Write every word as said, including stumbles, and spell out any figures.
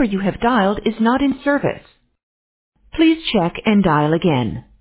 number you have dialed is not in service. Please check and dial again.